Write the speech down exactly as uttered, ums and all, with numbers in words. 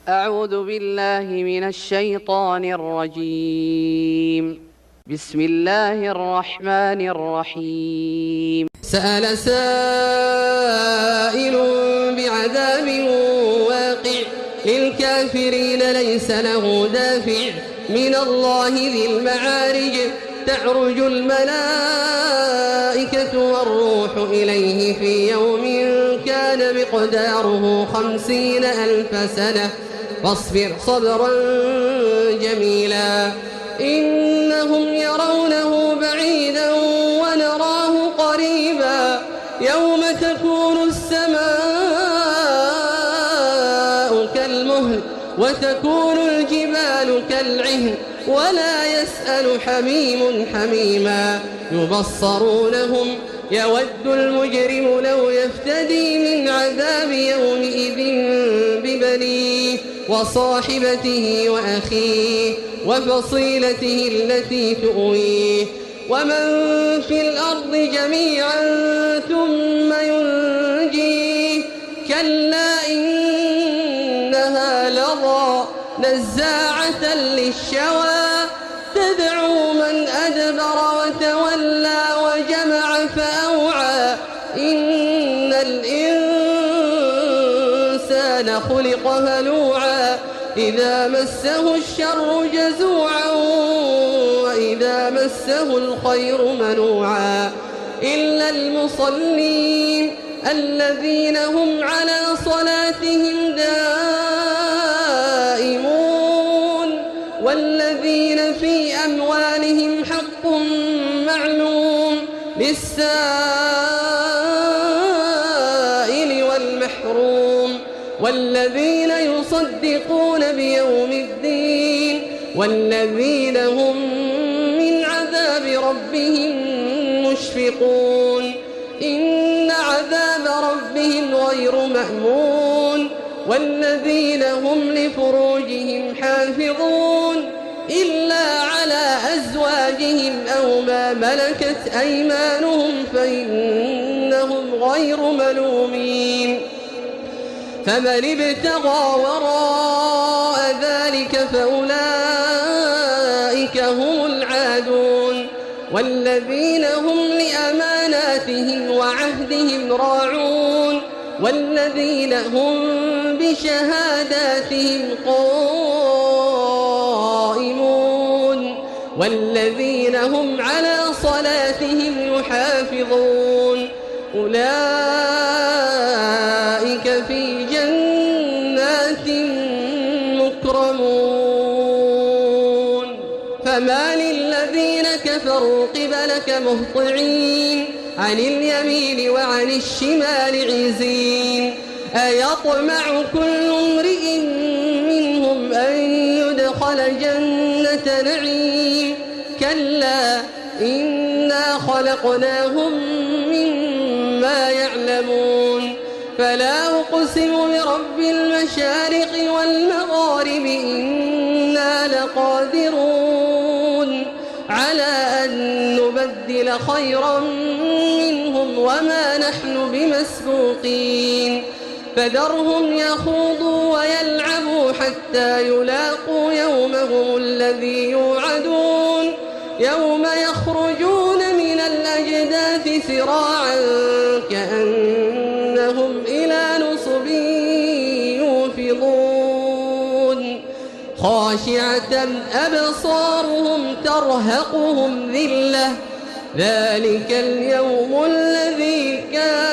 أعوذ بالله من الشيطان الرجيم. بسم الله الرحمن الرحيم. سأل سائل بعذاب واقع للكافرين ليس له دافع من الله ذي المعارج تعرج الملائكة والروح إليه في يوم كان مقداره خمسين ألف سنة فاصبر صبرا جميلا إنهم يرونه بعيدا ونراه قريبا يوم تكون السماء كالمهل وتكون الجبال كالعهن ولا يسأل حميم حميما يبصرونهم يود المجرم لو يفتدي من عذاب يومئذ ببنيه وصاحبته وأخيه وفصيلته التي تؤويه ومن في الأرض جميعا ثم ينجيه كلا إنها لظى نزاعة للشوى تدعو من أدبر وتولى وجمع فأوعى إن الإنسان خلق هلوعا إذا مسه الشر جزوعا وإذا مسه الخير منوعا إلا المصلين الذين هم على صلاتهم دائمون والذين في أموالهم حق معلوم للسائل والمحروم والذين يصدقون بيوم الدين والذين هم من عذاب ربهم مشفقون إن عذاب ربهم غير مأمون والذين هم لفروجهم حافظون إلا على أزواجهم أو ما ملكت أيمانهم فإنهم غير ملومين فمن ابتغى وراء ذلك فأولئك هم العادون والذين هم لأماناتهم وعهدهم راعون والذين هم بشهاداتهم قائمون والذين هم على صلاتهم يحافظون أولئك في جنات مكرمون فما للذين كفروا قبلك مهطعين عن اليمين وعن الشمال عزين أيطمع كل امرئ منهم أن يدخل جنة نعيم كلا إنا خلقناهم مما يعلمون فلا أقسم برب المشارق والمغارب إنا لقادرون على أن نبدل خيرا منهم وما نحن بمسبوقين فذرهم يخوضوا ويلعبوا حتى يلاقوا يومهم الذي يوعدون يوم يخرجون من الأجداث سراعا كأنهم إلى نصب يوفضون خاشعة أبصارهم ترهقهم ذلة ذلك اليوم الذي كان